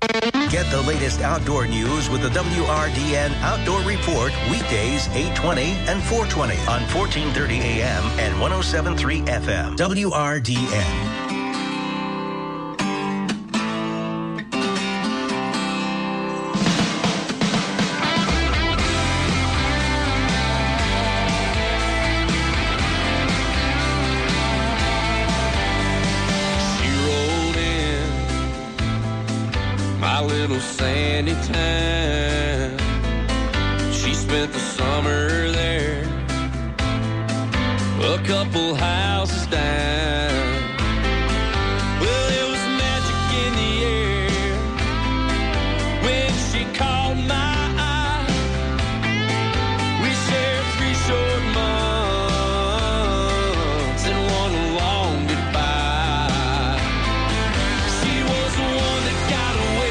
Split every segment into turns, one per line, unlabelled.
Get the latest outdoor news with the WRDN Outdoor Report weekdays 8:20 and 4:20 on 1430 AM and 107.3 FM. WRDN.
Little sandy town. She spent the summer there, a couple houses down. Well, there was magic in the air when she caught my eye. We shared 3 short months and one long goodbye. She was the one that got away,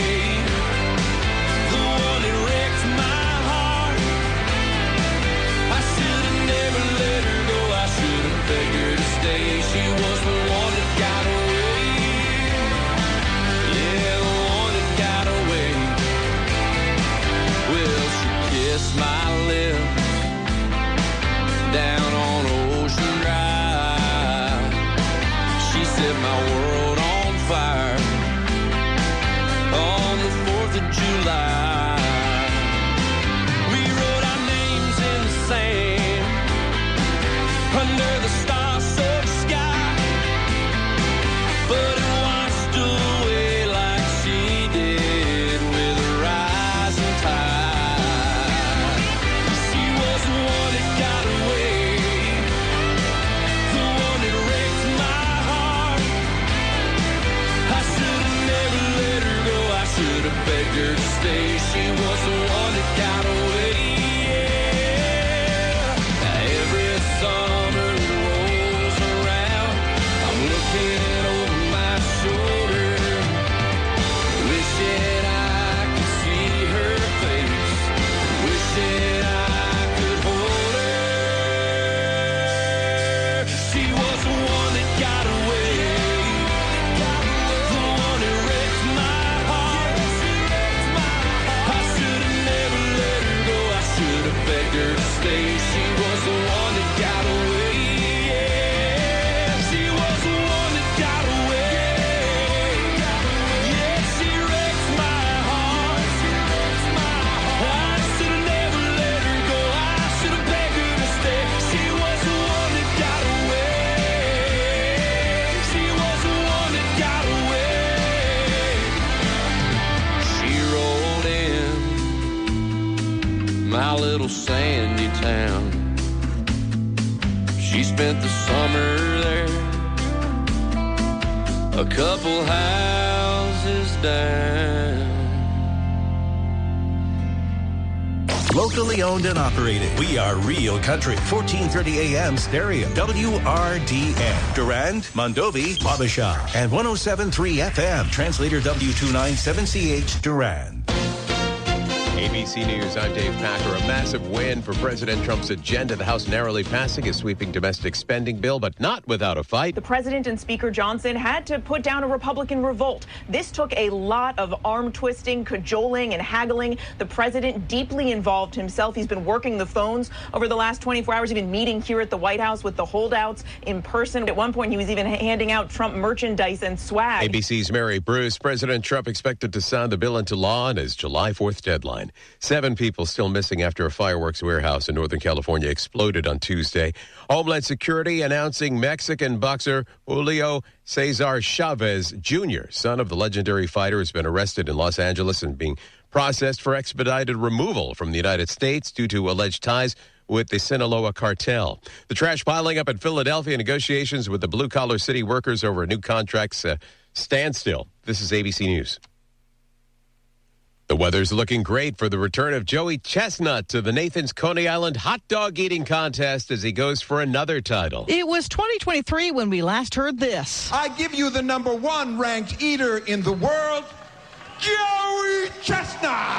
my lips down on Ocean Drive. She set my world on fire on the 4th of July. We wrote our names in the sand under the star-soaked sky, but it washed away like she did with a rising tide. Begged her to stay. She was the one that got away. Yeah. Every summer that rolls around, I'm looking over my shoulder, wishing I could see her face, wishing I could hold her. She was the one that got away. Begged her to stay. She was the one that got away. Yeah, she was the one that got away. Yeah, she wrecked my heart. I should have never let her go. I should have begged her to stay. She was the one that got away. She was the one that got away. She rolled in my little sandy town. She spent the summer there, a couple houses down.
Locally owned and operated. We are Real Country. 1430 AM stereo. WRDN. Durand, Mondovi, Wabasha. And 107.3 FM. Translator W297CH Durand.
ABC News, I'm Dave Packer. A massive win for President Trump's agenda. The House narrowly passing a sweeping domestic spending bill, but not without a fight.
The president and Speaker Johnson had to put down a Republican revolt. This took a lot of arm twisting, cajoling, and haggling. The president deeply involved himself. He's been working the phones over the last 24 hours. He's been meeting here at the White House with the holdouts in person. At one point, he was even handing out Trump merchandise and swag.
ABC's Mary Bruce. President Trump expected to sign the bill into law on his July 4th deadline. 7 people still missing after a fireworks warehouse in Northern California exploded on Tuesday. Homeland Security announcing Mexican boxer Julio Cesar Chavez Jr., son of the legendary fighter, has been arrested in Los Angeles and being processed for expedited removal from the United States due to alleged ties with the Sinaloa cartel. The trash piling up in Philadelphia, negotiations with the blue-collar city workers over new contracts standstill. This is ABC News. The weather's looking great for the return of Joey Chestnut to the Nathan's Coney Island hot dog eating contest as he goes for another title.
It was 2023 when we last heard this.
I give you the #1 ranked eater in the world, Joey Chestnut.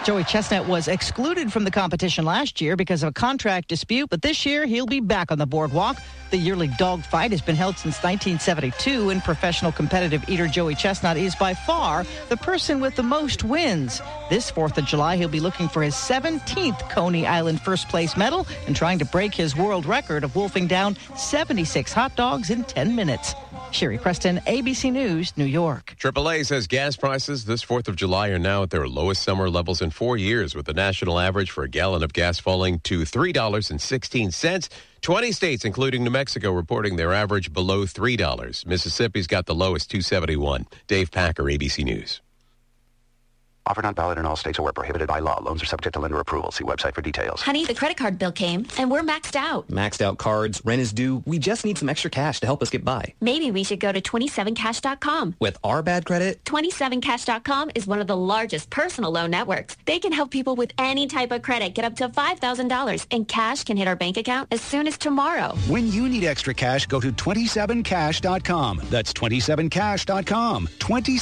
Joey Chestnut was excluded from the competition last year because of a contract dispute, but this year he'll be back on the boardwalk. The yearly dog fight has been held since 1972, and professional competitive eater Joey Chestnut is by far the person with the most wins. This 4th of July, he'll be looking for his 17th Coney Island first place medal and trying to break his world record of wolfing down 76 hot dogs in 10 minutes. Sherry Preston, ABC News, New York.
AAA says gas prices this 4th of July are now at their lowest summer levels in 4 years, with the national average for a gallon of gas falling to $3.16. 20 states, including New Mexico, reporting their average below $3. Mississippi's got the lowest, $2.71. Dave Packer, ABC News.
Offer not valid in all states or where prohibited by law. Loans are subject to lender approval. See website for details.
Honey, the credit card bill came, and we're maxed out.
Maxed out cards, rent is due. We just need some extra cash to help us get by.
Maybe we should go to 27cash.com.
With our bad credit?
27cash.com is one of the largest personal loan networks. They can help people with any type of credit get up to $5,000, and cash can hit our bank account as soon as tomorrow.
When you need extra cash, go to 27cash.com. That's 27cash.com.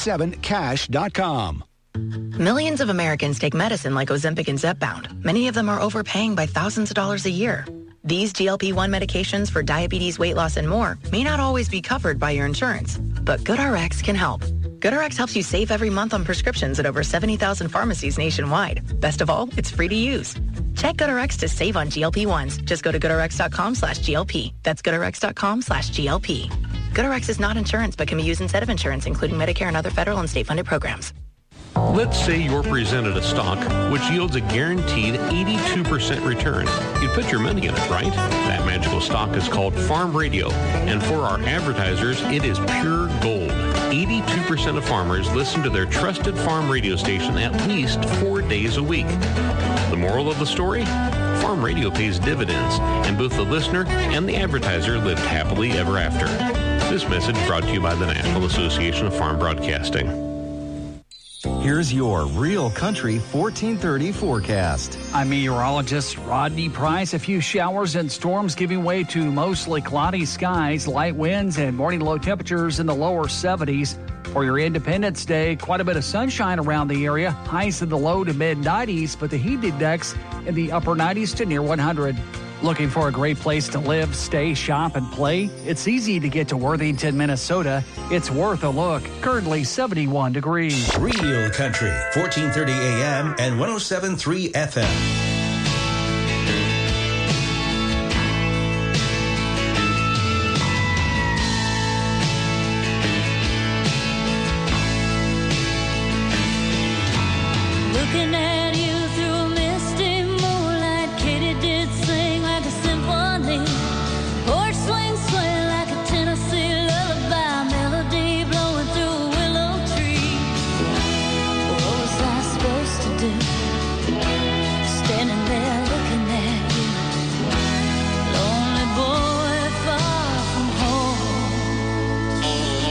27cash.com.
Millions of Americans take medicine like Ozempic and Zepbound. Many of them are overpaying by thousands of dollars a year. These GLP-1 medications for diabetes, weight loss, and more may not always be covered by your insurance, but GoodRx can help. GoodRx helps you save every month on prescriptions at over 70,000 pharmacies nationwide. Best of all, it's free to use. Check GoodRx to save on GLP-1s. Just go to GoodRx.com/GLP. That's GoodRx.com/GLP. GoodRx is not insurance, but can be used instead of insurance, including Medicare and other federal and state-funded programs.
Let's say you're presented a stock which yields a guaranteed 82% return. You'd put your money in it, right? That magical stock is called Farm Radio, and for our advertisers, it is pure gold. 82% of farmers listen to their trusted farm radio station at least 4 days a week. The moral of the story? Farm Radio pays dividends, and both the listener and the advertiser lived happily ever after. This message brought to you by the National Association of Farm Broadcasting.
Here's your Real Country 1430 forecast.
I'm meteorologist Rodney Price. A few showers and storms giving way to mostly cloudy skies, light winds, and morning low temperatures in the lower 70s. For your Independence Day, quite a bit of sunshine around the area. Highs in the low to mid-90s, but the heat index in the upper 90s to near 100. Looking for a great place to live, stay, shop, and play? It's easy to get to Worthington, Minnesota. It's worth a look. Currently 71 degrees.
Real Country, 1430 AM and 107.3 FM.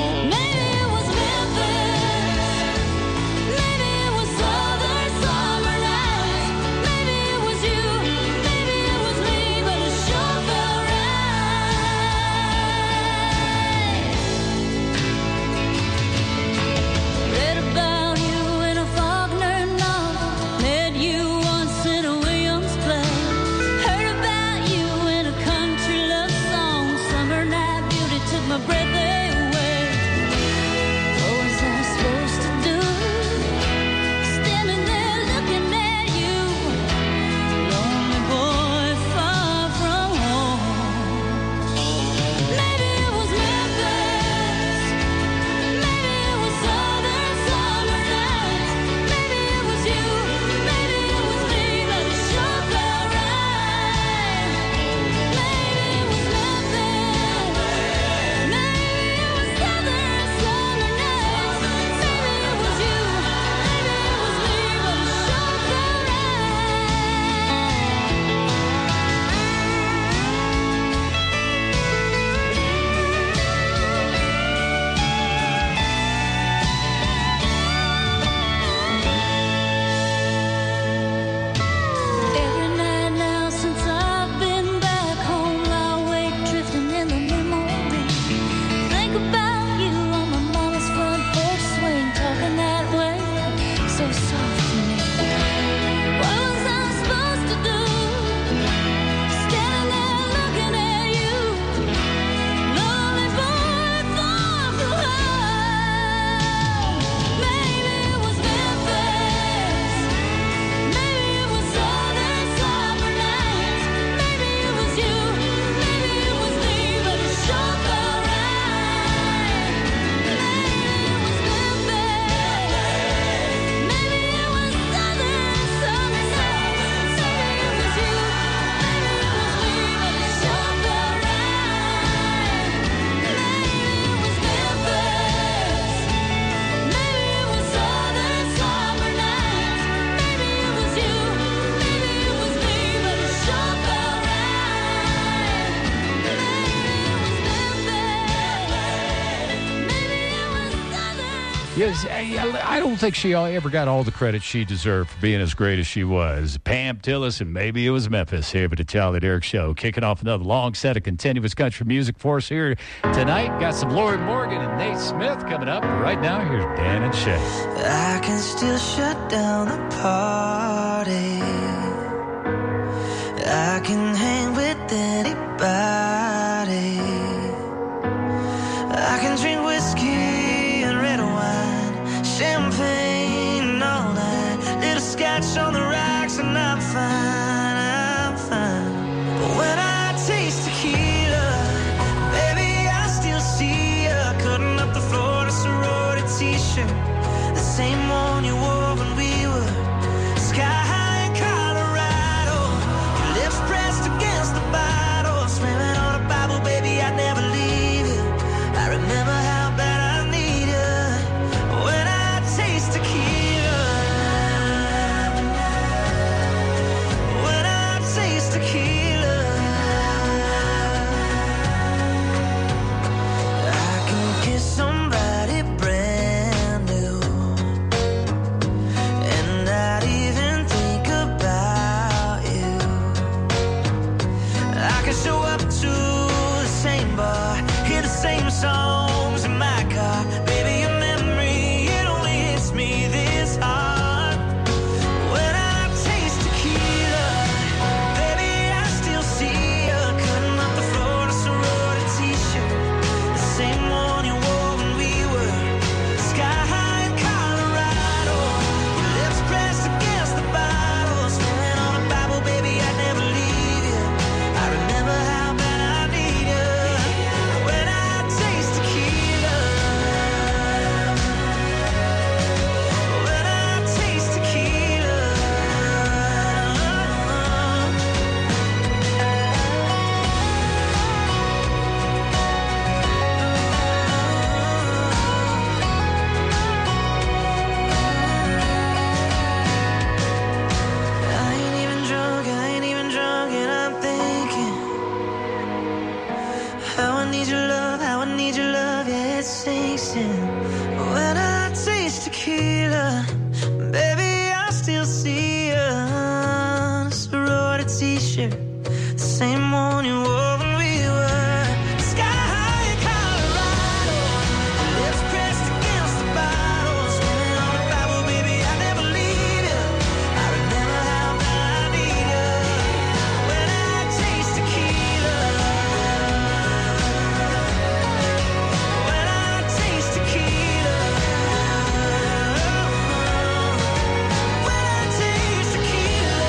Summer Yes, I don't think she ever got all the credit she deserved for being as great as she was. Pam Tillis, and maybe it was Memphis here at the Charlie Derrick Show. Kicking off another long set of continuous country music for us here tonight. Got some Lori Morgan and Nate Smith coming up. But right now, here's Dan and Shay.
I can still shut down the party. I can hang with anybody. I can drink whiskey and red wine, champagne all night, little scotch on the rocks, and I'm fine, I'm fine. But when I taste tequila, baby, I still see you cutting up the Florida sorority t-shirt, the same one you wore when we were sky high in Colorado. Your lips pressed against the bottle, swimming on a Bible, baby, I'd never leave you. I remember how bad I need you when I taste tequila. When I taste tequila, I can kiss somebody brand new and not even think about you. I can show up to the same bar, hear the same songs in my car. Baby, your memory, it only hits me this hard. When I taste tequila, baby, I still see you cutting up the Florida sorority t-shirt, the same one you wore when we were sky high in Colorado. Your lips pressed against the bottle, swimming on a Bible, baby, I'd never leave you. I remember how bad I need you when I taste tequila. When I taste tequila. I ain't even drunk, and I'm thinking how I need your love, yeah, it sinks in. When I taste tequila, baby, I still see you on a sorority t-shirt, the same one you wore when we were sky high in Colorado. Lips pressed against the bottle, swimming on a Bible, baby, I'd never leave you. I remember how bad I need you when I taste tequila. When I taste tequila. When I taste tequila.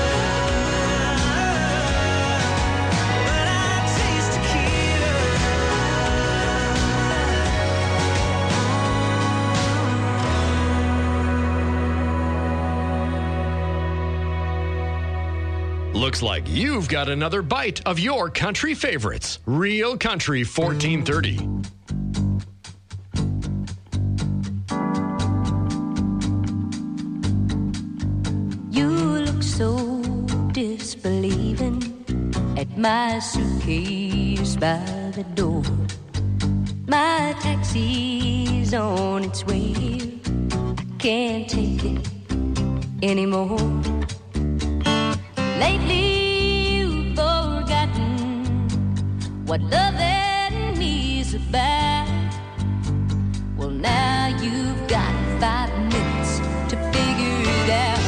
When I taste tequila.
Looks like you've got another bite of your country favorites. Real Country 1430.
You look so disbelieving at my suitcase by the door. My taxi's on its way here. I can't take it anymore. Lately you've forgotten what loving me's about. Well, now you've got 5 minutes to figure it out.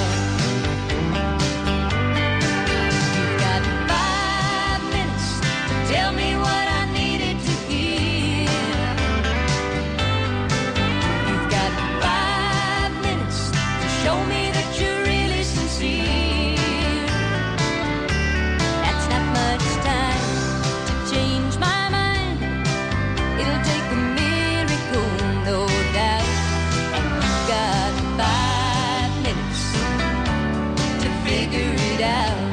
You've got 5 minutes to tell me what I needed to hear. You've got 5 minutes to show me that you're really sincere. That's not much time to change my mind. It'll take a miracle, no doubt. And you've got 5 minutes to figure it out.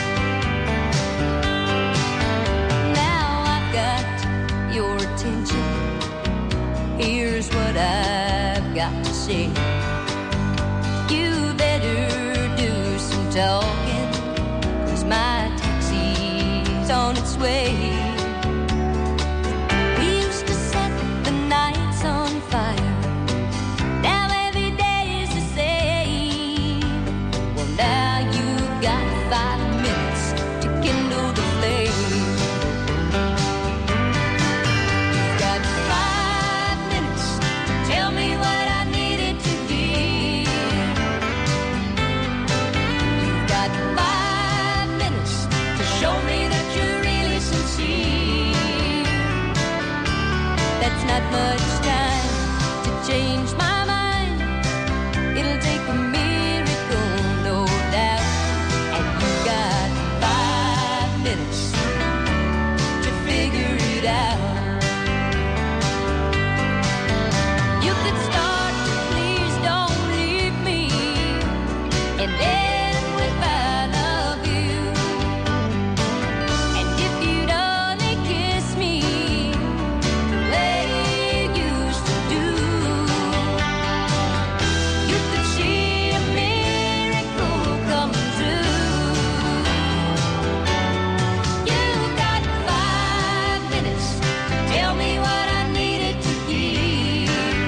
Now I've got your attention. Here's what I've got to say. You better do some talking, 'cause my taxi's on its way. We used to set the nights on fire It'll take a miracle, no doubt. And you got 5 minutes to figure it out. You could start with please don't leave me and end with I love you. And if you'd only kiss me the way you used to do, you could see a miracle come true. You got 5 minutes to tell me what I needed to hear.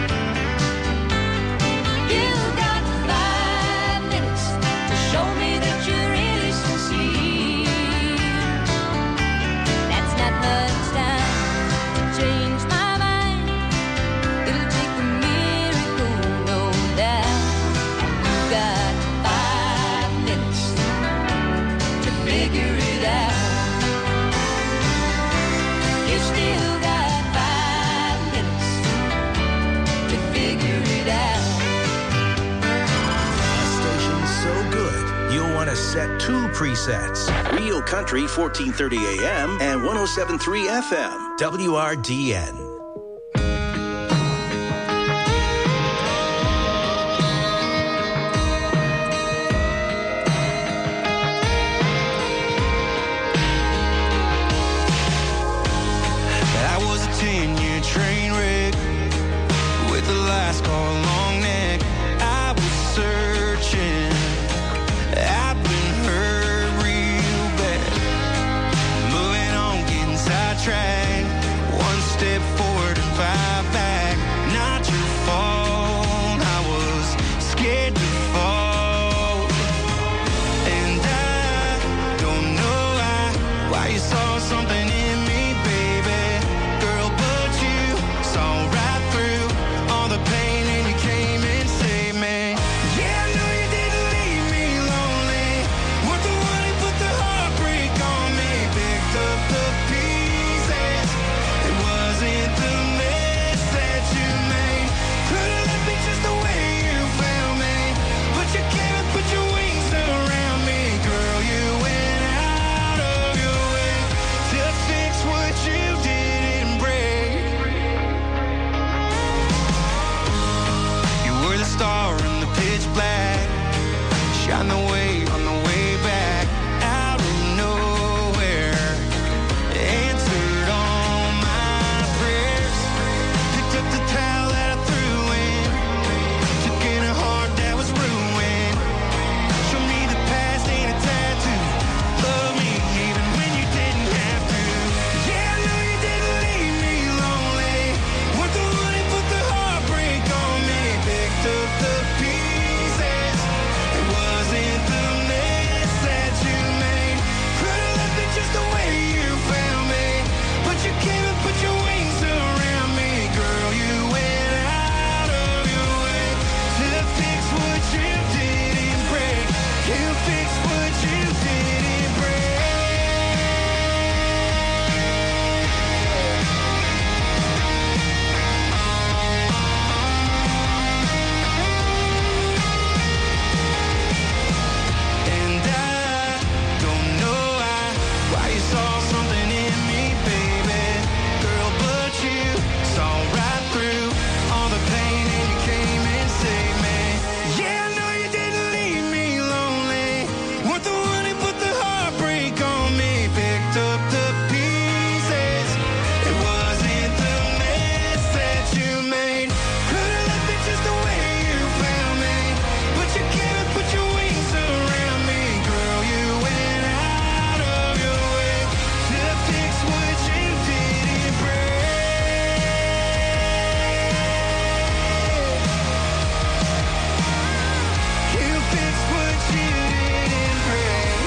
You got 5 minutes to show me that you're really sincere. That's not much time to change my mind. It'll take a miracle, no doubt. And you got 5 minutes to figure it out. You still got 5 minutes to figure it out.
A station so good, you'll want to set 2 presets. Real Country 1430 AM and 107.3 FM. WRDN.
I was a 10-year train wreck with a last call long neck. I was searching. I've been hurt real bad. Moving on, getting sidetracked. 1 step forward and 5 back. Not your fault. I was scared to fall. And I don't know why you saw something in me, baby. Girl, but you saw right through all the pain and you came and saved me. Yeah, I know you didn't leave me lonely. Weren't the one who put the heartbreak on me. Picked up the pieces. It wasn't the mess that you made. Could've left me just the way you found me. But you came and put your wings around me. Girl, you went out of your way to fix what you didn't break. You were the star in the pitch black. Shine the way on the way back. Out of nowhere. Answered all my prayers. Picked up the towel that I threw in. Took in a heart that was ruined. Show me the past ain't a tattoo. Love me even when you didn't have to. Yeah, I know you didn't leave me lonely. Weren't the one who put the heartbreak on me. Picked up the pieces. It wasn't the mess that you made. Could've left me just the way you found me. But you came and put your wings around me. Girl, you went out of your way to fix what you didn't break. You fixed what you didn't break. And I don't know why you saw something in me, baby. Girl, but you saw right through all the pain and you came and saved me. Yeah, I know you didn't leave me lonely. Weren't the one who put the heartbreak on me. Picked up the pieces. It wasn't the mess that you made. Could've left me just the way you found me. But you came and put your wings around me. Girl, you went out of your way to fix what you didn't break. You fixed what you didn't break.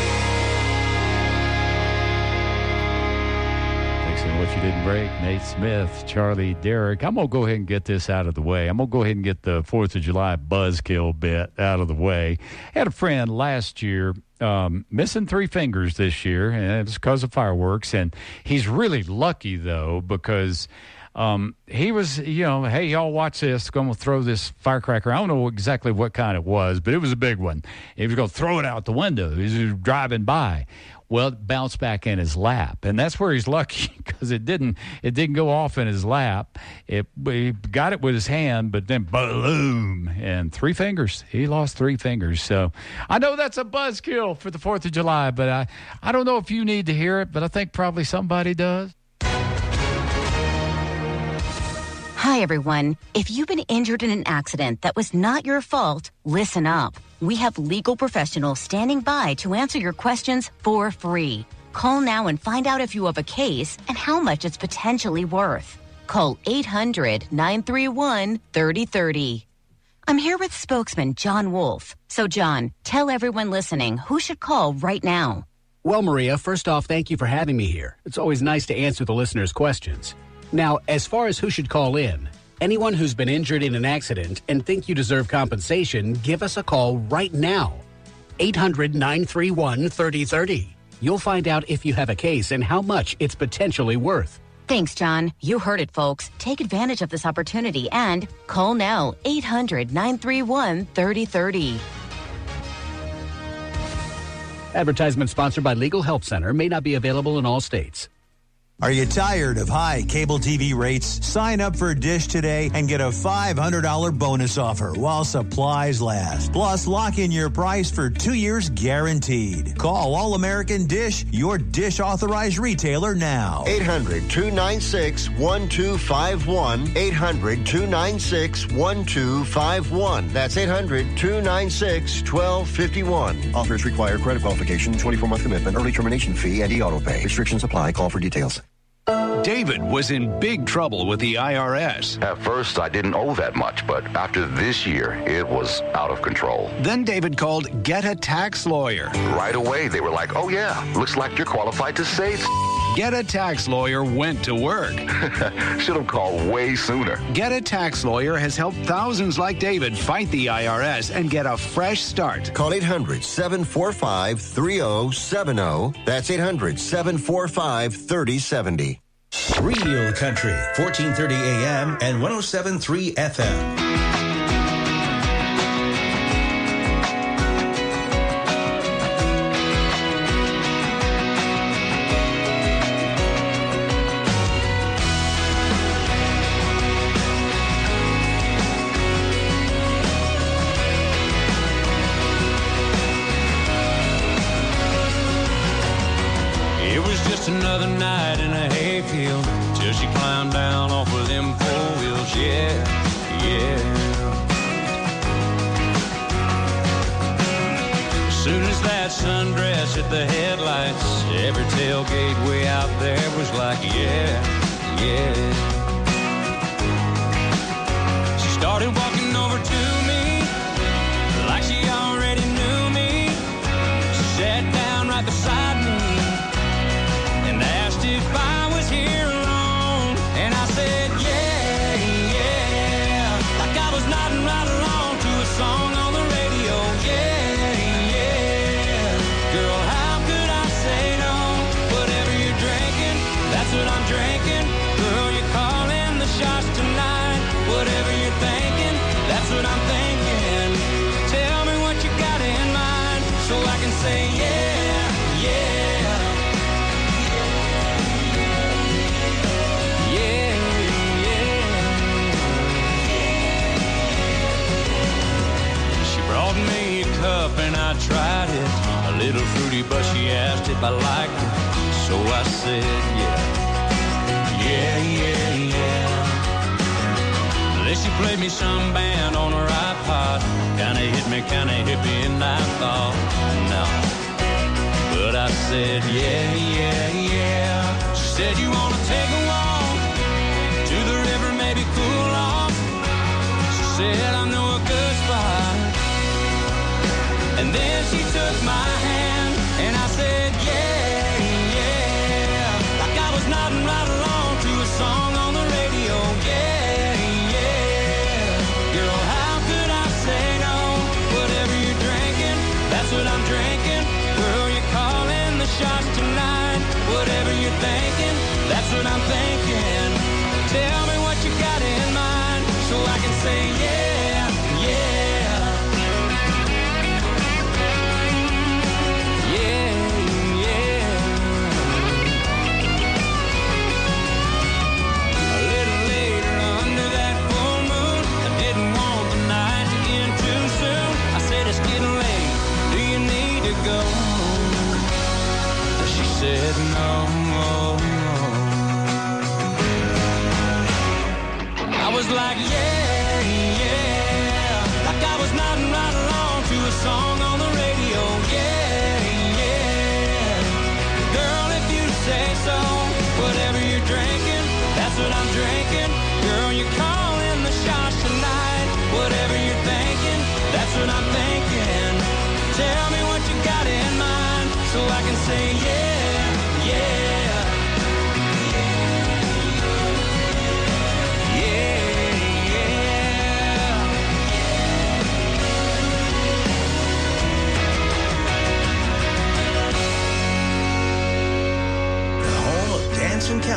Fixing what you didn't break. Nate Smith, Charlie Derrick. I'm going to go ahead and get this out of the way. I'm going to go ahead and get the 4th of July buzzkill bit out of the way. I had a friend last year missing 3 fingers this year, and it's because of fireworks. And he's really lucky, though, because He was, hey, y'all watch this. Going to throw this firecracker. I don't know exactly what kind it was, but it was a big one. He was going to throw it out the window. He was driving by. Well, it bounced back in his lap, and that's where he's lucky because it didn't go off in his lap. He got it with his hand, but then boom, and 3 fingers. He lost 3 fingers. So I know that's a buzzkill for the 4th of July, but I don't know if you need to hear it, but I think probably somebody does.
Hi, everyone. If you've been injured in an accident that was not your fault, listen up. We have legal professionals standing by to answer your questions for free. Call now and find out if you have a case and how much it's potentially worth. Call 800-931-3030. I'm here with spokesman John Wolf. So, John, tell everyone listening who should call right now.
Well, Maria, first off, thank you for having me here. It's always nice to answer the listeners' questions. Now, as far as who should call in, anyone who's been injured in an accident and think you deserve compensation, give us a call right now. 800-931-3030. You'll find out if you have a case and how much it's potentially worth.
Thanks, John. You heard it, folks. Take advantage of this opportunity and call now. 800-931-3030.
Advertisement sponsored by Legal Help Center. May not be available in all states.
Are you tired of high cable TV rates? Sign up for Dish today and get a $500 bonus offer while supplies last. Plus, lock in your price for 2 years guaranteed. Call All-American Dish, your Dish authorized retailer now.
800-296-1251. 800-296-1251. That's 800-296-1251. Offers require credit qualification, 24-month commitment, early termination fee, and e-auto pay. Restrictions apply. Call for details.
David was in big trouble with the IRS.
At first, I didn't owe that much, but after this year, it was out of control.
Then David called Get a Tax Lawyer.
Right away, they were like, oh yeah, looks like you're qualified to save.
Get a Tax Lawyer went to work.
Should have called way sooner.
Get a Tax Lawyer has helped thousands like David fight the IRS and get a fresh start.
Call 800-745-3070. That's 800-745-3070.
Real Country, 1430 AM and 107.3 FM.
Another night in a hayfield till she climbed down off of them 4 wheels. Yeah, yeah. As soon as that sundress hit the headlights, every tailgate way out there was like, yeah, yeah. She started walking over to me like she already knew me. She sat down right beside me, if I was here alone, and I said, yeah, yeah, like I was nodding right along to a song on the radio, yeah, yeah, girl, how could I say no, whatever you're drinking, that's what I'm drinking, girl, you're calling the shots tonight, whatever you're thinking, that's what I'm thinking, tell me what you got in mind, so I can say, yeah, yeah. Brought me a cup and I tried it. A little fruity, but she asked if I liked it. So I said, yeah, yeah, yeah, yeah. Then she played me some band on her iPod. Kinda hit me, kinda hippie, and I thought, no. But I said, yeah, yeah, yeah. She said, you wanna take a walk to the river, maybe cool off. She said, I know a good spot. And then she took my hand, and I said, yeah, yeah, like I was nodding right along to a song on the radio, yeah, yeah, girl, how could I say no, whatever you're drinking, that's what I'm drinking, girl, you're calling the shots tonight, whatever you're thinking, that's what I'm thinking, tell me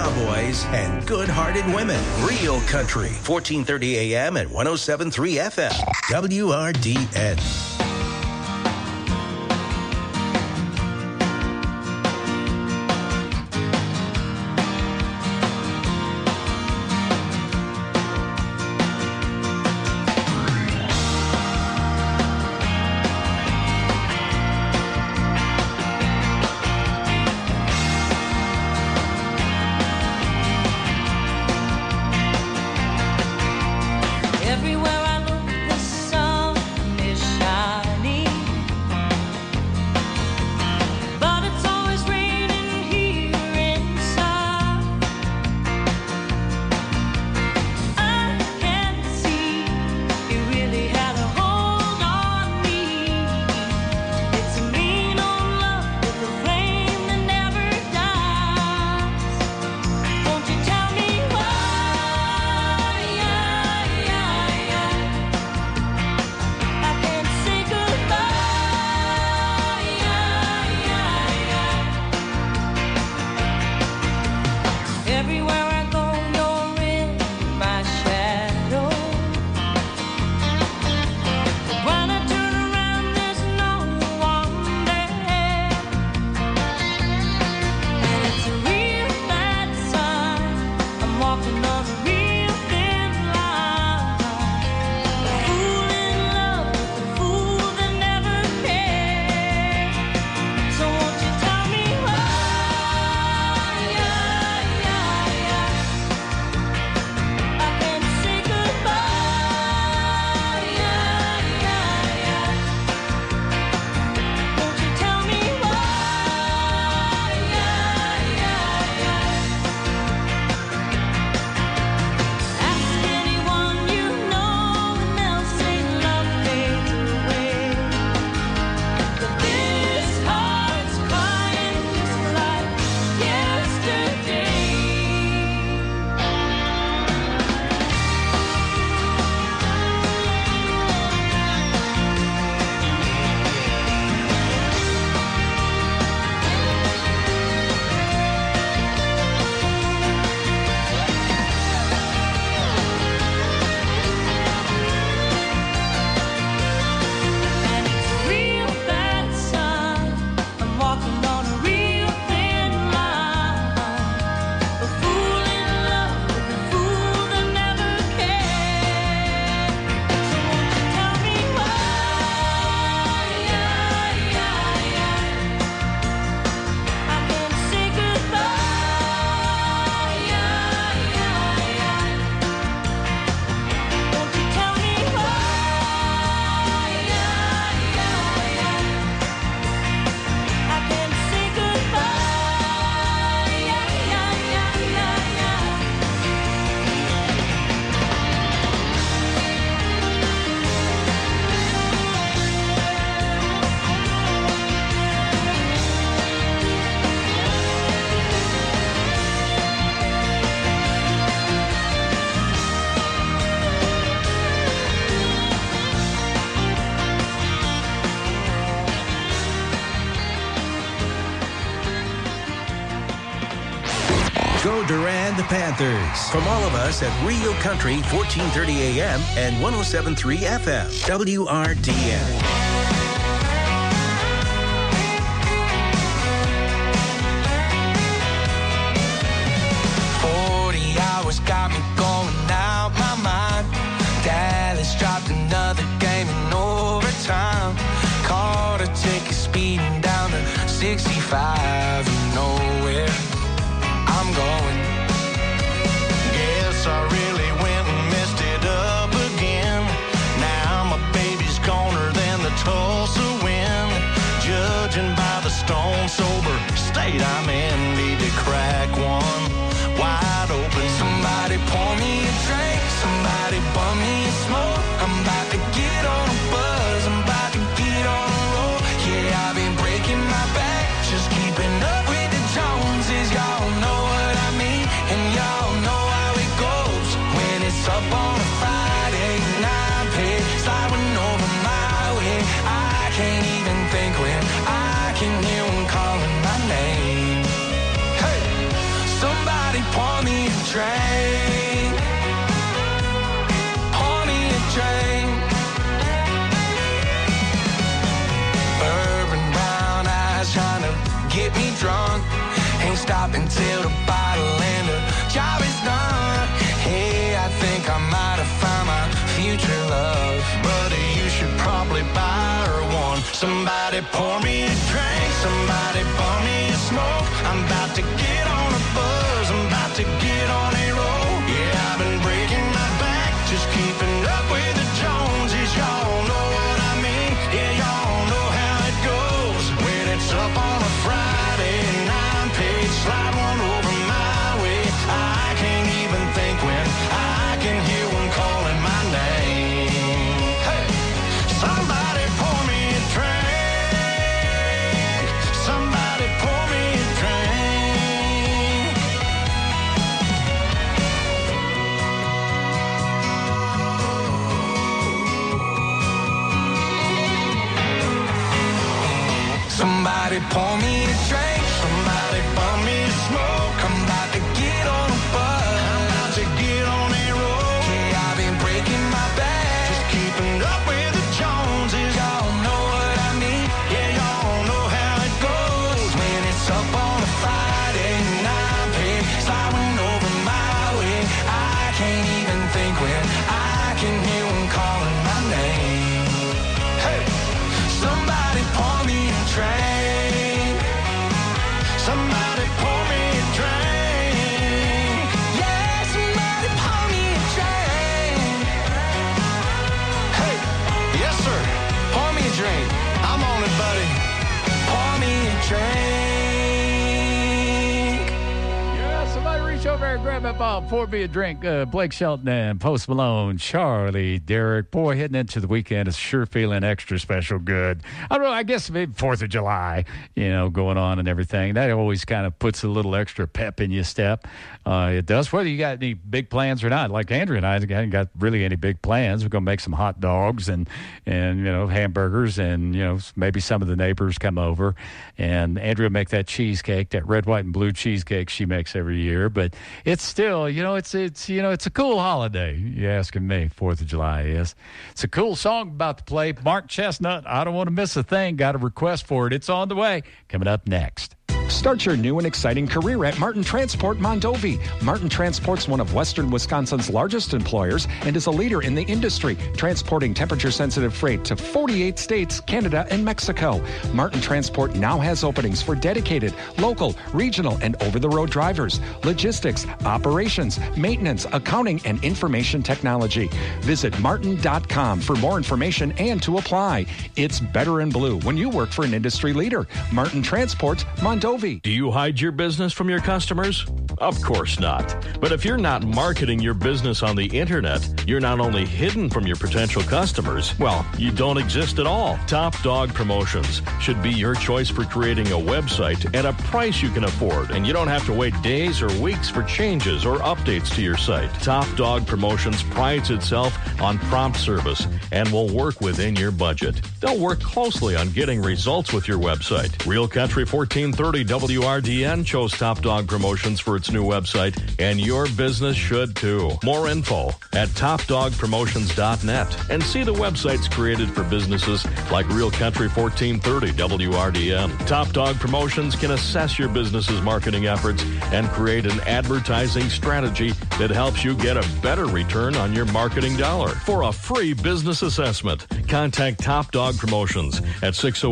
cowboys, and good-hearted women. Real Country, 1430 AM and 107.3 FM. WRDN.
Everywhere I look, the sun is shining, but it's always raining here inside. I can see you really had a hold on me. It's a mean old love with a flame that never dies. Won't you tell me why? Everywhere I go, you're in my shadow. When I turn around, there's no one there. And it's a real bad sign. I'm walking on a real thin line. A fool in love with a fool that never cared. So won't you tell me why?
Go Durand Panthers. From all of us at Real Country, 1430 AM and 107.3 FM. WRDN.
Got me going out my mind. Dallas dropped another game in overtime. Caught a ticket speeding down to 65. You know where I'm going. Guess I really went and messed it up again. Now my baby's goner than the Tulsa wind. Judging by the stone sober state I'm in, need to crack one wide open. Somebody pour me a drink, somebody bum me a smoke. I'm about to get on a buzz, I'm about to get on a roll. Yeah, I've been breaking my back, just keeping up with the Joneses. Y'all know what I mean, and y'all know how it goes. When it's up on a Friday night, pay sliding over my way. I can't even think when I can hear them calling my name. Hey, somebody pour stop until the bottle and the job is done. Hey, I think I might have found my future love. Buddy, you should probably buy her one. Somebody pour me a drink, somebody pour me a smoke. I'm about to get on a buzz, I'm about to get on a roll. Yeah, I've been breaking my back, just keeping up with the Joneses. Y'all know what I mean, yeah, y'all know how it goes. When it's up on a Friday and I'm paid, slide one over my way. I can't even think when I can hear one calling my name. Hey, somebody pour me a drink. Somebody pour me a drink. Somebody pour me a drink. Somebody pour me a smoke. I'm about to get on a bus. I'm about to get on a roll. Yeah, I've been breaking my back, just keeping up with the Joneses. Y'all know what I mean. Yeah, y'all know how it goes. When it's up on a Friday and I'm paid, sliding over my way. I can't even think when I can hear one calling my name. Hey, somebody pour me a drink. Somebody pour me a drink. Yeah, somebody pour me a drink. Hey, yes sir, pour me a drink. I'm on it, buddy. Pour me a drink.
Yeah, somebody reach over and grab that ball. Pour me a drink. Blake Shelton and Post Malone, Charlie, Derek. Boy, heading into the weekend is sure feeling extra special good. I don't know, I guess maybe 4th of July, going on and everything. That always kind of puts a little extra pep in your step. It does, whether you got any big plans or not. Like Andrew and I haven't got really any big plans. We're going to make some hot dogs and hamburgers and, maybe some of the neighbors come over. And Andrew will make that cheesecake, that red, white, and blue cheesecake she makes every year. But it's still, it's a cool holiday. You're asking me, 4th of July is. It's a cool song about to play. Mark Chestnut, I don't want to miss a thing. Got a request for it. It's on the way. Coming up next.
Start your new and exciting career at Martin Transport Mondovi. Martin Transport's one of Western Wisconsin's largest employers and is a leader in the industry, transporting temperature-sensitive freight to 48 states, Canada, and Mexico. Martin Transport now has openings for dedicated, local, regional, and over-the-road drivers, logistics, operations, maintenance, accounting, and information technology. Visit martin.com for more information and to apply. It's better in blue when you work for an industry leader. Martin Transport Mondovi.
Do you hide your business from your customers? Of course not. But if you're not marketing your business on the internet, you're not only hidden from your potential customers, well, you don't exist at all. Top Dog Promotions should be your choice for creating a website at a price you can afford, and you don't have to wait days or weeks for changes or updates to your site. Top Dog Promotions prides itself on prompt service and will work within your budget. They'll work closely on getting results with your website. Real Country 1430 WRDN chose Top Dog Promotions for its new website, and your business should too. More info at topdogpromotions.net and see the websites created for businesses like Real Country 1430 WRDN. Top Dog Promotions can assess your business's marketing efforts and create an advertising strategy that helps you get a better return on your marketing dollar. For a free business assessment, contact Top Dog Promotions at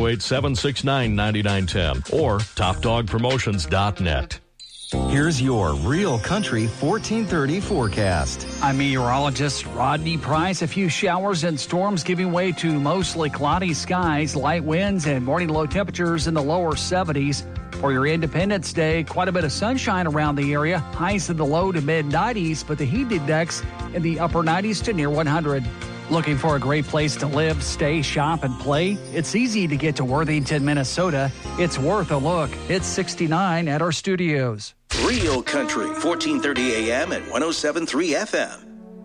608-769-9910 or topdogpromotions.net.
Here's your Real Country 1430 forecast.
I'm meteorologist Rodney Price. A few showers and storms giving way to mostly cloudy skies, light winds, and morning low temperatures in the lower 70s. For your Independence Day, quite a bit of sunshine around the area. Highs in the low to mid 90s, but the heat index in the upper 90s to near 100. Looking for a great place to live, stay, shop, and play? It's easy to get to Worthington, Minnesota. It's worth a look. It's 69 at our studios.
Real Country, 1430 AM and 107.3 FM.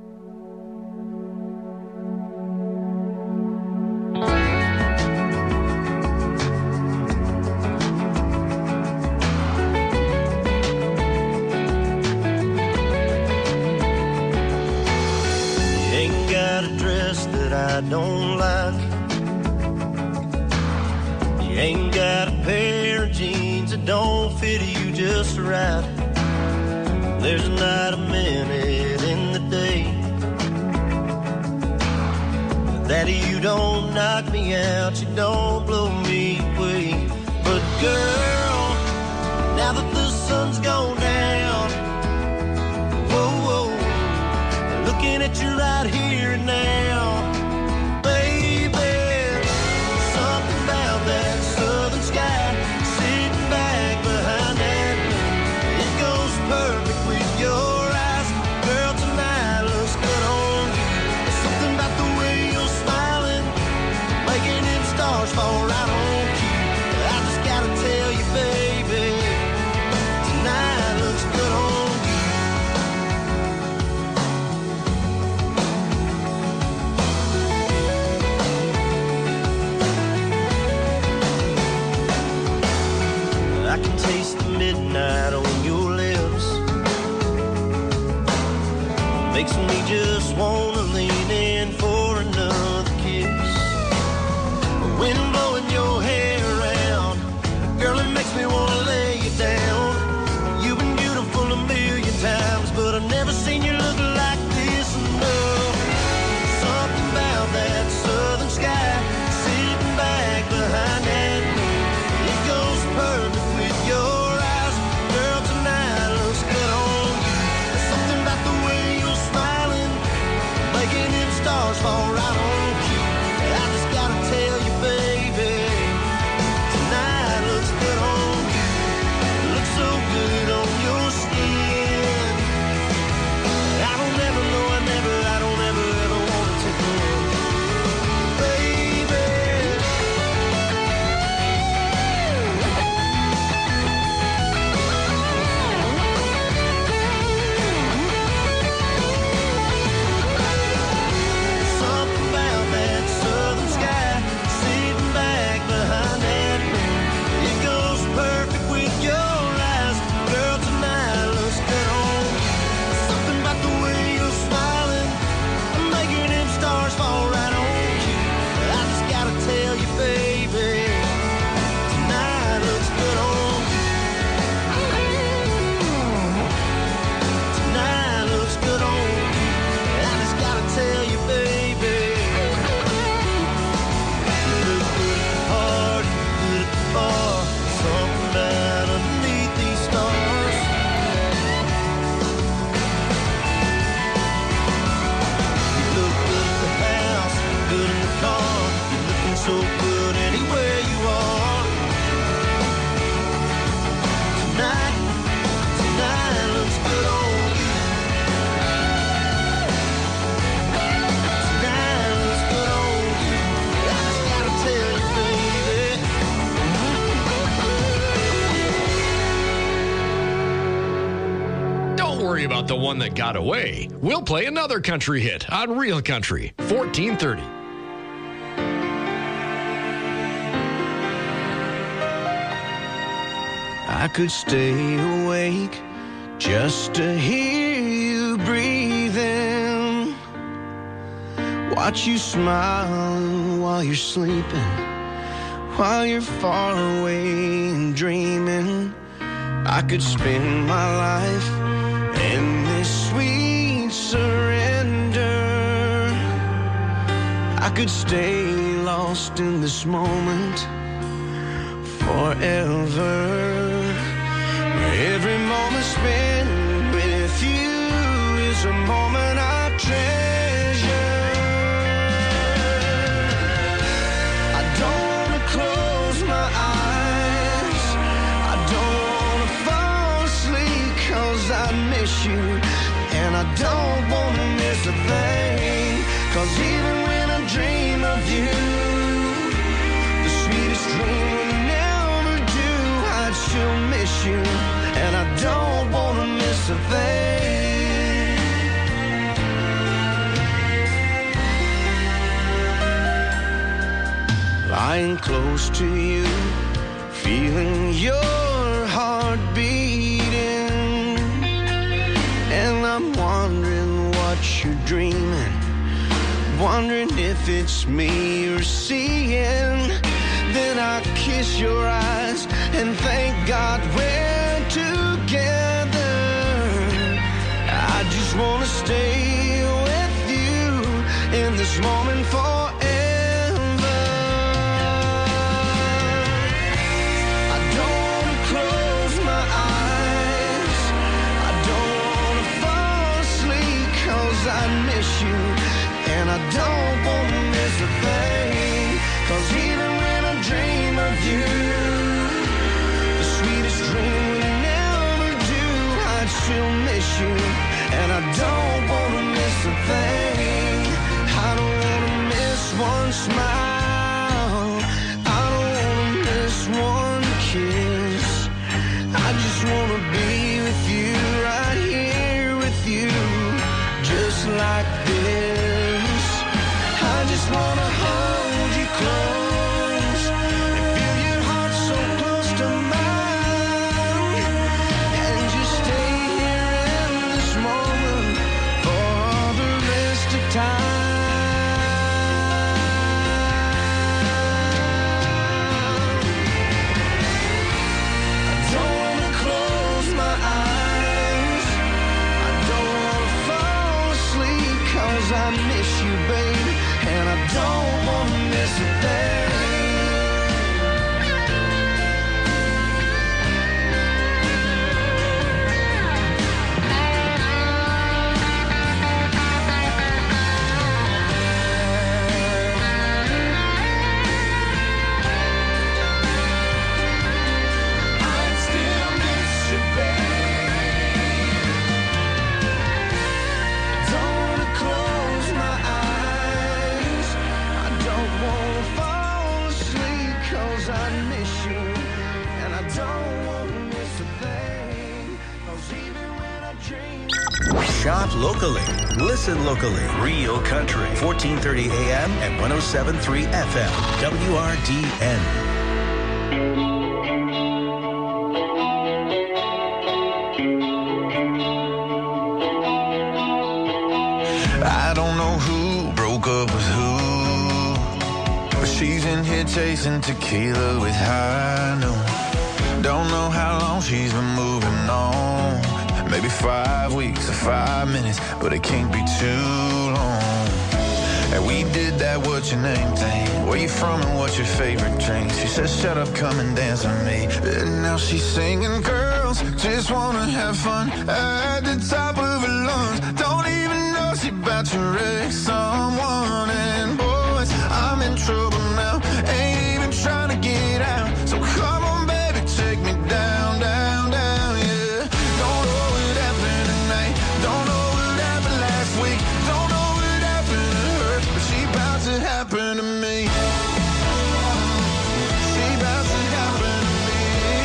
I don't like. You ain't got a pair of jeans that don't fit you just right. There's a night, a minute in the day that you don't knock me out, you don't blow me away. But girl, now that the sun's gone down, whoa, whoa, looking at you right here and now, baby, something about that southern sky, sitting back behind that moon, it goes perfect with your eyes. Girl, tonight looks good on you. There's something about the way you're smiling, making them stars fall right on cue. I just gotta tell you, baby, tonight looks good on you. I can taste the midnight on your lips. Makes me just wanna lean in for another kiss. Wind blowing your hair around, girl, it makes me wanna lay you down. You've been beautiful a million times, but I've never seen you look like this enough. Something about that southern sky, sitting back behind that moon, it goes perfect with your eyes. Girl, tonight looks good on you. There's something about the way you're smiling, making them stars fall right on cue. I just gotta tell you, baby, tonight looks good on you. Looks so good on your skin. I don't ever know, I don't ever wanna take a look, baby. Something about that southern sky, sitting back behind that moon, it goes perfect with your eyes. Girl, tonight looks good on you. Something about the way you're smiling, making them stars fall right on you. I just gotta tell you, baby, tonight looks good on you. Tonight looks good on you. I just gotta tell you, baby, you look good at the party, good at the bar, something about underneath these stars. You look good at the house, good in the car, you're looking so good anywhere you are. Tonight looks good on you. Tonight looks good on you. I just gotta tell you, baby.
Don't worry about the one that got away. We'll play another country hit on Real Country 1430.
I could stay awake just to hear you breathing, watch you smile while you're sleeping, while you're far away and dreaming. I could spend my life in this sweet surrender. I could stay lost in this moment forever. Every moment spent with you is a moment I treasure. I don't want to close my eyes, I don't want to fall asleep, 'cause I miss you, and I don't want to miss a thing. 'Cause even when I dream of you, the sweetest dream will never do. I'd still miss you, and I don't want to miss a thing. Lying close to you, feeling your heart beating, and I'm wondering what you're dreaming, wondering if it's me you're seeing. Then I kiss your eyes and thank God we're together. I just wanna stay with you in this moment forever. I don't wanna close my eyes. I don't wanna fall asleep 'cause I miss you. And I don't wanna miss a thing. 'Cause even when I dream of you, the sweetest dream we never do, I'd still miss you. And I don't wanna miss a thing. I don't wanna miss one smile. I don't wanna miss one kiss. I just wanna be with you, right here with you, just like this. I just wanna hold you close and feel your heart so close to mine, and just stay here in this moment for all the rest of time. I don't wanna close my eyes. I don't wanna fall asleep 'cause I miss you, baby, and I don't wanna miss a thing. I'd still miss you, babe. Don't wanna close my eyes. I don't wanna fall asleep 'cause I miss you. And I don't wanna miss a thing. 'Cause even when I dream.
Shop locally. Listen locally. Real Country. 1430 AM and 107.3 FM. WRDN.
I don't know who broke up with who, but she's in here chasing tequila with high noon. Don't know how long she's been moving on. Maybe 5 weeks or 5 minutes, but it can't be too long. And we did that what's your name thing. Where you from and what's your favorite drink? She says, shut up, come and dance with me. And now she's singing, girls just wanna have fun at the top of her lungs. Don't even know she about to wreck someone. And boys, I'm in trouble now. Ain't even trying to get out. So come on, baby, take me down, down, down, yeah. Don't know what happened tonight. Don't know what happened last week. Don't know what happened to her, but she about to happen to me. She about to happen to me.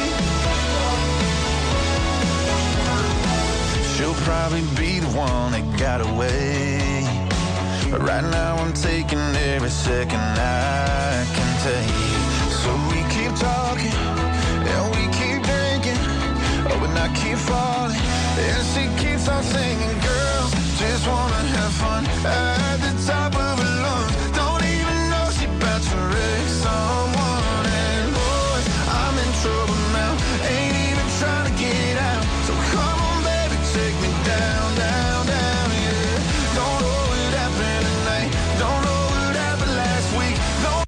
She'll probably be the one that got away. But right now I'm taking every second I can take. So we keep talking and we keep drinking, oh, but I keep falling. And she keeps on singing, girls just wanna have fun at the top of her lungs. Don't even know she about to wreck someone. And boys, I'm in trouble now. Ain't even trying to get out. So come on, baby, take me down, down, down, yeah. Don't know what happened tonight. Don't know what happened last week. Don't.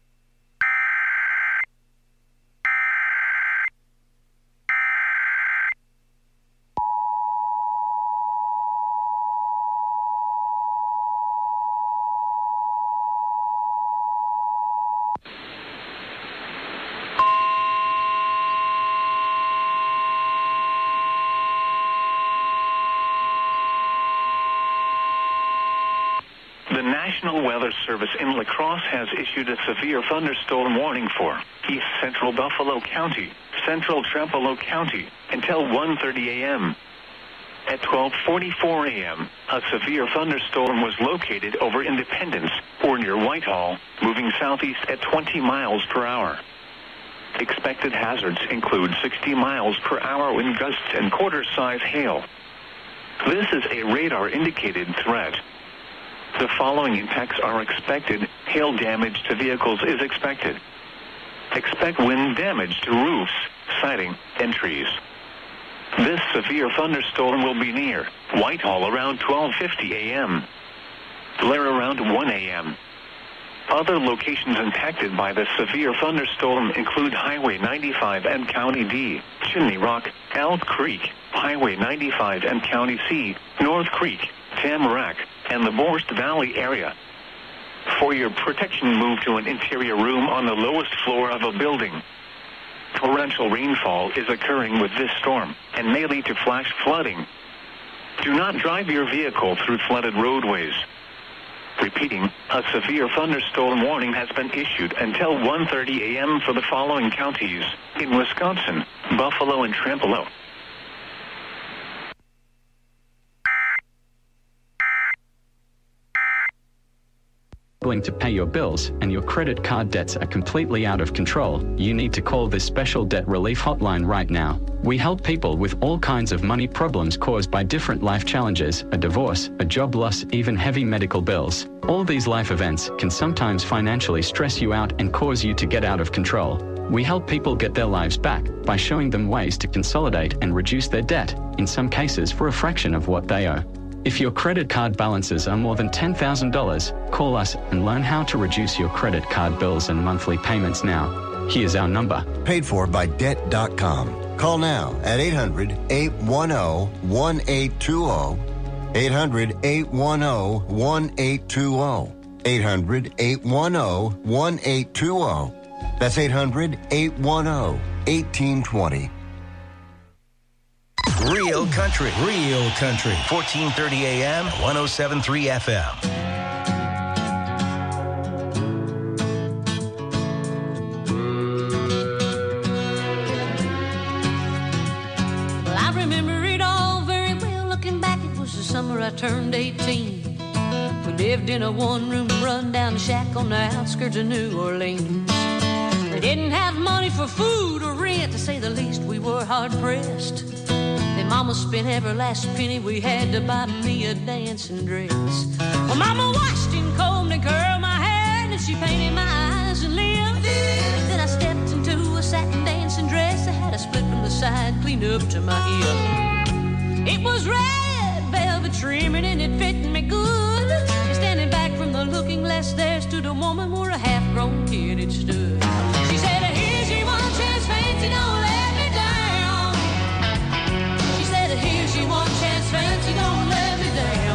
The National Weather Service in La Crosse has issued a severe thunderstorm warning for East Central Buffalo County, Central Trempealeau County, until 1:30 a.m. At 12:44 a.m., a severe thunderstorm was located over Independence or near Whitehall, moving southeast at 20 miles per hour. Expected hazards include 60 miles per hour wind gusts and quarter-size hail. This is a radar-indicated threat. The following impacts are expected. Hail damage to vehicles is expected. Expect wind damage to roofs, siding, and trees. This severe thunderstorm will be near Whitehall around 12:50 a.m. Blair around 1 a.m. Other locations impacted by the severe thunderstorm include Highway 95 and County D, Chimney Rock, Elk Creek, Highway 95 and County C, North Creek, Tamarack, and the Borst Valley area. For your protection, move to an interior room on the lowest floor of a building. Torrential rainfall is occurring with this storm and may lead to flash flooding. Do not drive your vehicle through flooded roadways. Repeating, a severe thunderstorm warning has been issued until 1:30 a.m. for the following counties in Wisconsin: Buffalo and Trempealeau.
To pay your bills and your credit card debts are completely out of control, you need to call this special debt relief hotline right now. We help people with all kinds of money problems caused by different life challenges, a divorce, a job loss, even heavy medical bills. All these life events can sometimes financially stress you out and cause you to get out of control. We help people get their lives back by showing them ways to consolidate and reduce their debt, in some cases for a fraction of what they owe. If your credit card balances are more than $10,000, call us and learn how to reduce your credit card bills and monthly payments now. Here's our number.
Paid for by Debt.com. Call now at 800-810-1820. 800-810-1820. 800-810-1820. That's 800-810-1820.
Real country. 1430 AM, 107.3 FM.
Well, I remember it all very well. Looking back, it was the summer I turned 18. We lived in a one-room run-down shack on the outskirts of New Orleans. We didn't have money for food or rent, to say the least. We were hard-pressed. Then Mama spent every last penny we had to buy me a dancing dress. Well, Mama washed and combed and curled my hair, and she painted my eyes and lips. Then I stepped into a satin dancing dress that had a split from the side, cleaned up to my hip. It was red velvet trimming and it fit me good. And standing back from the looking glass, there stood a woman where a half-grown kid had stood. She said, "Here's your one chance, fancy, don't let me down." She said, "Here's your one chance, fancy, don't let me down."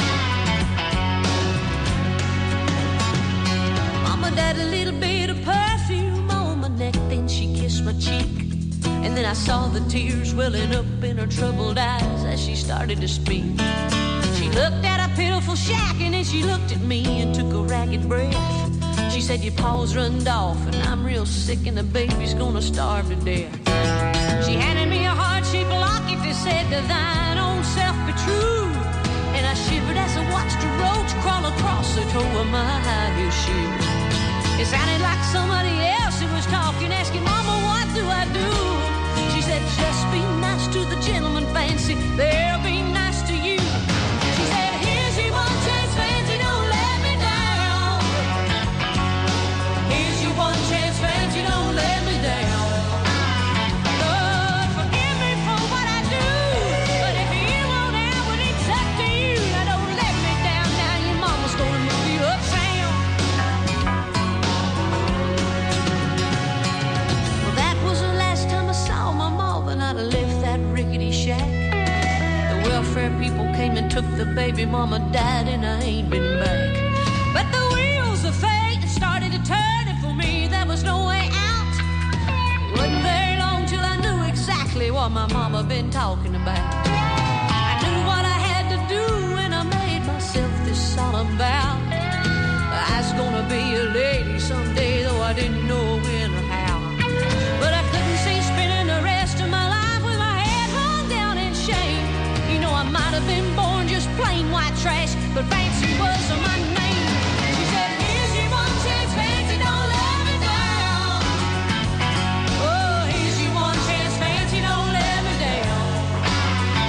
Mama died a little bit of perfume on my neck, then she kissed my cheek. And then I saw the tears welling up in her troubled eyes as she started to speak. She looked at a pitiful shack and then she looked at me and took a ragged breath. She said, "Your paws runned off and I'm real sick and the baby's gonna starve to death." She handed me a heart-shaped locket that said, "To thine own self be true." And I shivered as I watched a roach crawl across the toe of my high heel shoe. It sounded like somebody else who was talking, asking, "Mama, what do I do?" She said, "Just be nice to the gentleman, fancy. They'll be nice to you." She said, "Here's your one chance, fancy. Don't let me down. Here's your one chance, fancy. Don't let me down. Lord, forgive me for what I do. But if you want out, well, it's up to you. Now don't let me down. Now your mama's gonna move you uptown." Well, that was the last time I saw my mom, and I'd left that rickety shack. The welfare people came and took the baby. Mama died and I ain't been back. But the wheels of fate started to turn, and for me there was no way out. Wasn't very long till I knew exactly what my mama been talking about. I knew what I had to do and I made myself this solemn vow. I was gonna be a lady someday, though I didn't know when or how. But I couldn't see spending the rest of my life with my head hung down in shame. You know, I might have been born just plain white trash, but fancy was my name. She said, "Here's your one chance, fancy, don't let me down. Oh, here's your one chance, fancy, don't let me down.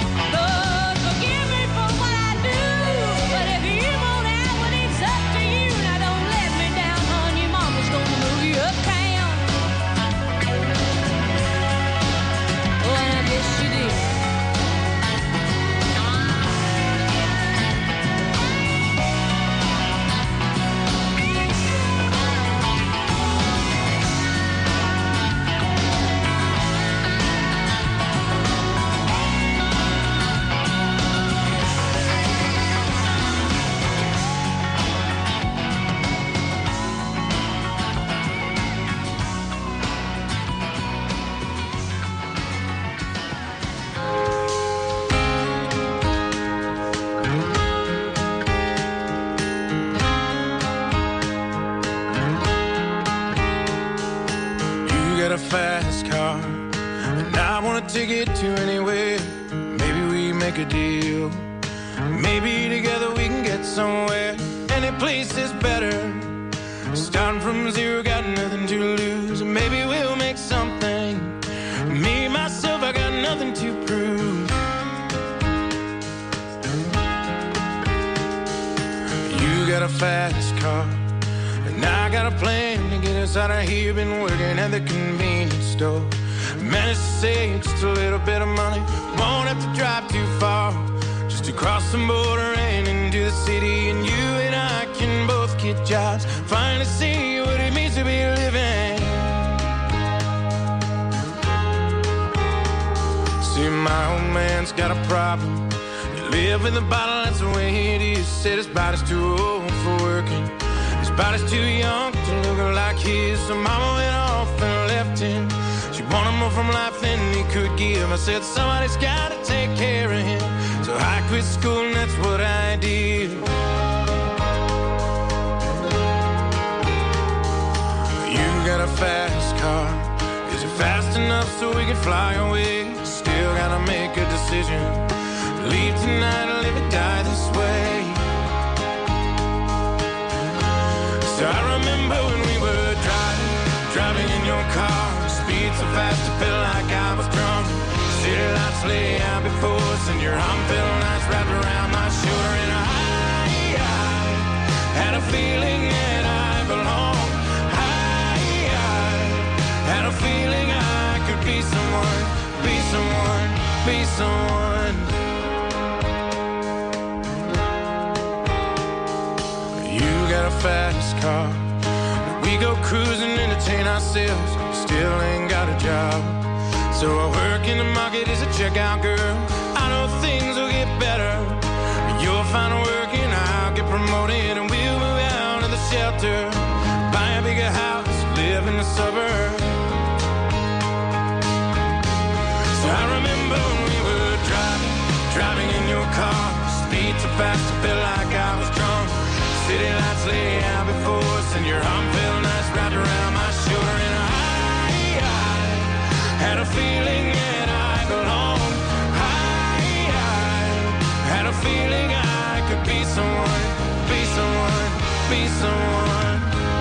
got a fast car, and I wanna take it to anywhere. Maybe we make a deal. Maybe together we can get somewhere. Any place is better. Starting from zero, got nothing to lose. Maybe we'll make something. Me, myself, I got nothing to prove. You got a fast car, and I got a plan to get us out of here. Been working at the convenience store. Managed to save just a little bit of money. Won't have to drive too far, just to cross the border and into the city. And you and I can both get jobs, finally see what it means to be living. See, my old man's got a problem. You live in the bottle, that's the way it is. Said his body's too old for working. His body's too young to look like his. So mama went off and left him. She wanted more from life than he could give. I said somebody's gotta take care of him. So I quit school and that's what I did. You got a fast car. Is it fast enough so we can fly away? Still gotta make a decision. Leave tonight or live or die this way. So I remember when we were driving in your car. Speed so fast it felt like I was drunk. City lights lay out before us, and your arm felt nice wrapped around my shoulder. And I had a feeling that I belonged. I had a feeling I could be someone, be someone, be someone. You got a fast car. We go cruising, entertain ourselves. Still ain't got a job. So I work in the market as a checkout girl. I know things will get better. You'll find work and I'll get promoted, and we'll move out of the shelter, buy a bigger house, live in the suburbs. So I remember when we were driving in your car. Speed so fast it felt like I was drunk. City lights lay out before us, and your arm felt nice wrapped around my shoulder. And I had a feeling that I belonged. I had a feeling I could be someone, be someone, be someone.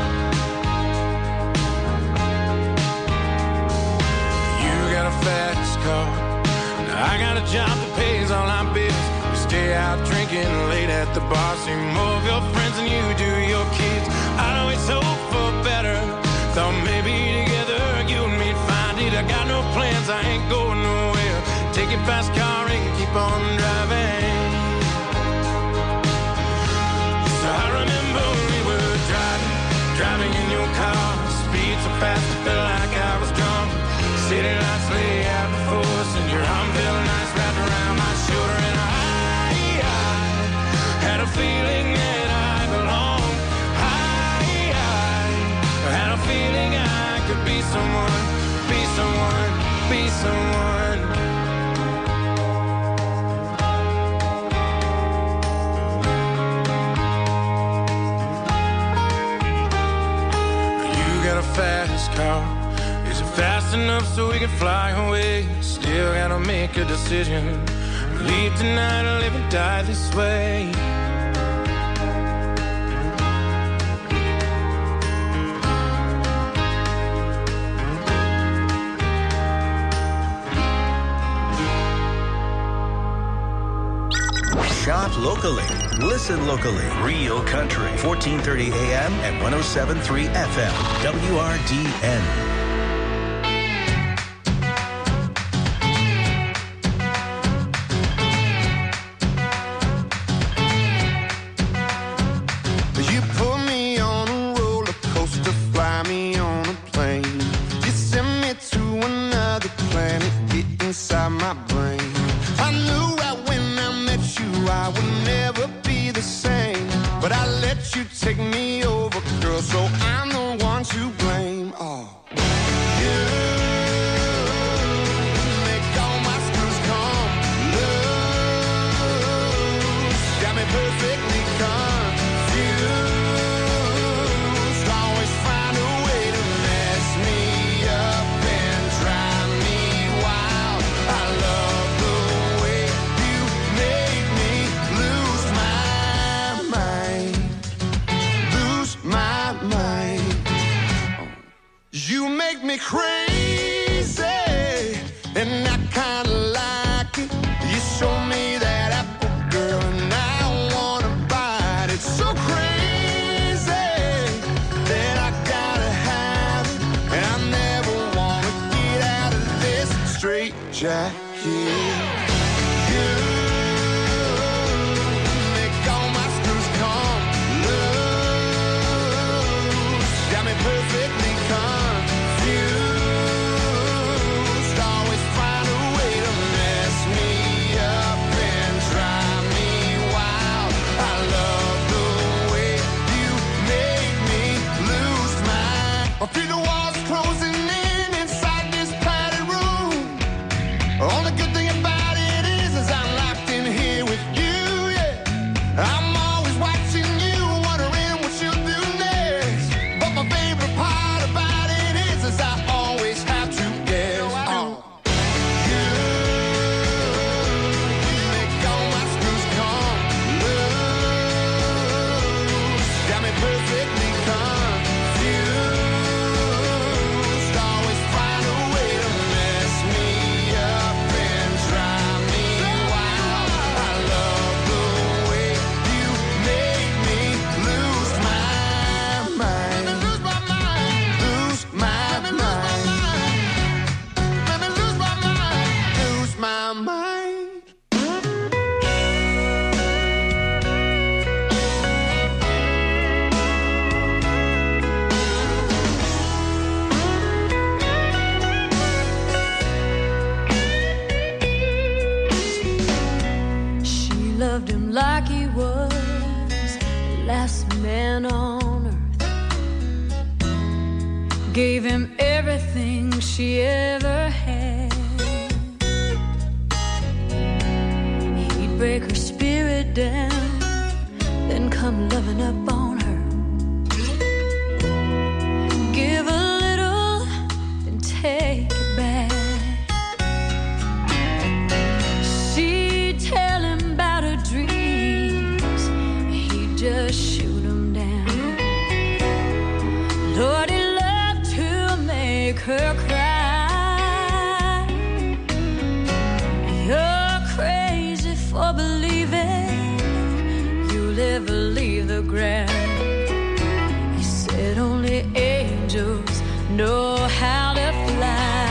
You got a fast car. Now I got a job that pays all our bills. We stay out drinking late at the bar. See more of your friends than you do your kids. I'd always hope for better. Thought maybe together you and me'd find it. I got no plans, I ain't going nowhere. Take your fast car and keep on driving. So I remember when we were driving in your car. Speed so fast it felt like I was drunk. City lights lay out before us, and your arm felt nice wrapped around my shoulder. And I had a feeling that I belonged. I had a feeling I could be someone, be someone, be someone. You got a fast car. Is it fast enough so we can fly away? Still gotta make a decision. Leave tonight or live and die this way.
Shop locally. Listen locally. Real Country. 1430 AM and 107.3 FM. WRDN.
You put me on a roller coaster, fly me on a plane. You send me to another planet, get inside my brain. I knew right when I met you I would never be the same, but I let you take me over, girl, so I'm the one to blame. Oh. make me crazy, and I kinda like it. You show me that apple, girl, and I wanna bite it. So crazy that I gotta have it, and I never wanna get out of this straight jacket. Perfectly confused, always find a way to mess me up and drive me wild. I love the way you make me lose my. I feel the walls closing in inside this padded room. Only good thing about it is I'm locked in here with you. Yeah, I'm always watching you, wondering what you'll do next. But my favorite part about it is I always have to guess. You make all my screws come loose. Got me perfectly confused. Always find a way to mess me up and drive me wild. I love the way you make me lose my mind. Lose my mind. Lose my mind. Lose my mind. Lose my mind.
She loved him like he was the last man on earth. Gave him everything she ever had. He'd break her spirit down, then come loving up on her. Give a little, then take it back. She'd tell him about her dreams, he'd just shoot them down. Lord, he loved to make her cry. You're crazy for believing you'll ever leave the ground. He said only angels know